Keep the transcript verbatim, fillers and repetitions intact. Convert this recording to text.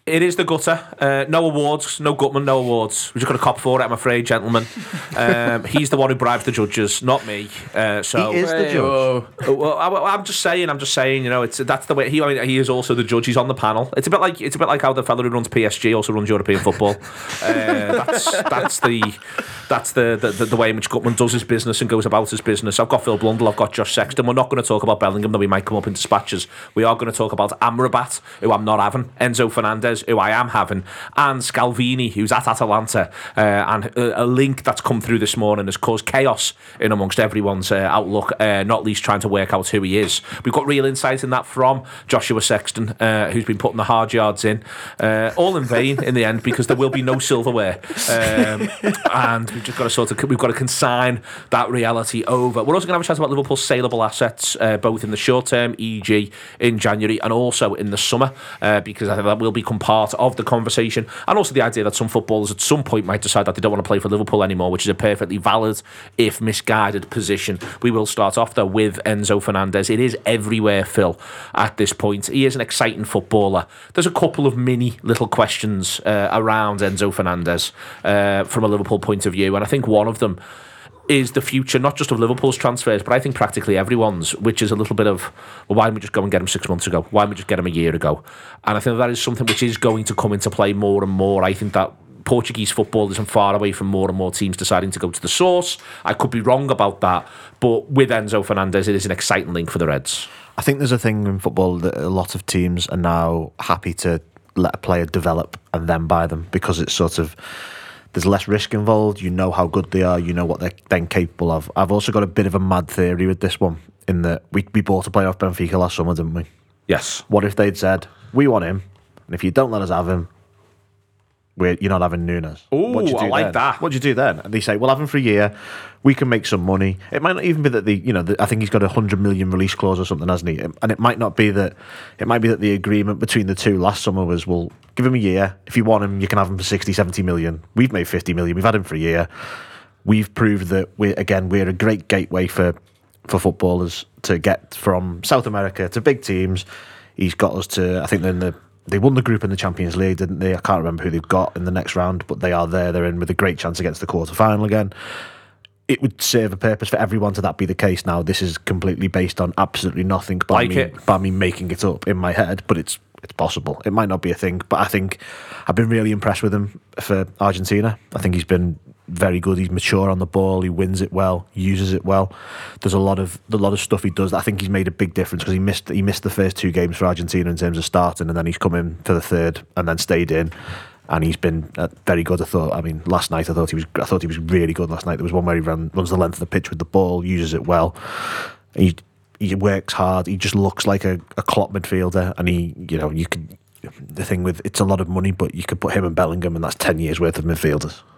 It is the gutter. Uh, no awards, no Gutman, no awards. We just got a cop for it, I'm afraid, gentlemen. Um, he's the one who bribes the judges, not me. Uh, so he is the judge. Well, I, I'm just saying. I'm just saying. You know, it's that's the way he. I mean, he is also the judge. He's on the panel. It's a bit like it's a bit like how the fellow who runs P S G also runs European football. uh, that's that's the that's the, the the way in which Gutman does his business and goes about his business. I've got Phil Blundell. I've got Josh Sexton. We're not going to talk about Bellingham, though we might come up in dispatches. We are going to talk about Amrabat, who I'm not having, Enzo Fernandez, who I am having, and Scalvini, who's at Atalanta, uh, and a, a link that's come through this morning has caused chaos in amongst everyone's uh, outlook, uh, not least trying to work out who he is. We've got real insight in that from Joshua Sexton, uh, who's been putting the hard yards in, uh, all in vain in the end, because there will be no silverware, um, and we've just got to sort of we've got to consign that reality over. We're also going to have a chat about Liverpool's saleable assets, uh, both in the short term, for example in January, and also in the summer, uh, because I think that will become part of the conversation, and also the idea that some footballers at some point might decide that they don't want to play for Liverpool anymore, which is a perfectly valid, if misguided, position. We will start off though with Enzo Fernandez. It is everywhere, Phil, at this point. He is an exciting footballer. There's a couple of mini little questions uh, around Enzo Fernandez uh, from a Liverpool point of view, and I think one of them is the future, not just of Liverpool's transfers, but I think practically everyone's, which is a little bit of, well, why didn't we just go and get him six months ago? Why didn't we just get him a year ago? And I think that is something which is going to come into play more and more. I think that Portuguese football isn't far away from more and more teams deciding to go to the source. I could be wrong about that, but with Enzo Fernandez, it is an exciting link for the Reds. I think there's a thing in football that a lot of teams are now happy to let a player develop and then buy them, because it's sort of, there's less risk involved. You know how good they are. You know what they're then capable of. I've also got a bit of a mad theory with this one, in that we, we bought a player off Benfica last summer, didn't we? Yes. What if they'd said, we want him, and if you don't let us have him, we're, you're not having Nunes? Ooh, I like then? that. What do you do then? And they say, we'll have him for a year. We can make some money. It might not even be that the, you know, the, I think he's got a hundred million release clause or something, hasn't he? And it might not be that. It might be that the agreement between the two last summer was, we'll give him a year. If you want him, you can have him for sixty, seventy million. We've made fifty million. We've had him for a year. We've proved that we again we're a great gateway for for footballers to get from South America to big teams. He's got us to. I think they're in the. They won the group in the Champions League, didn't they? I can't remember who they've got in the next round, but they are there. They're in with a great chance against the quarter-final again. It would serve a purpose for everyone to that be the case now. This is completely based on absolutely nothing by, like me, it. by me making it up in my head, but it's it's possible. It might not be a thing, but I think I've been really impressed with him for Argentina. I think he's been very good. He's mature on the ball. He wins it well, uses it well. There's a lot of a lot of stuff he does that I think he's made a big difference, because he missed he missed the first two games for Argentina in terms of starting, and then he's come in for the third and then stayed in, and he's been uh, very good. I thought. I mean, last night I thought he was. I thought he was really good last night. There was one where he ran, runs the length of the pitch with the ball, uses it well. He he works hard. He just looks like a, a Klopp midfielder, and he, you know, you could. The thing with it's a lot of money, but you could put him and Bellingham, and that's ten years worth of midfielders.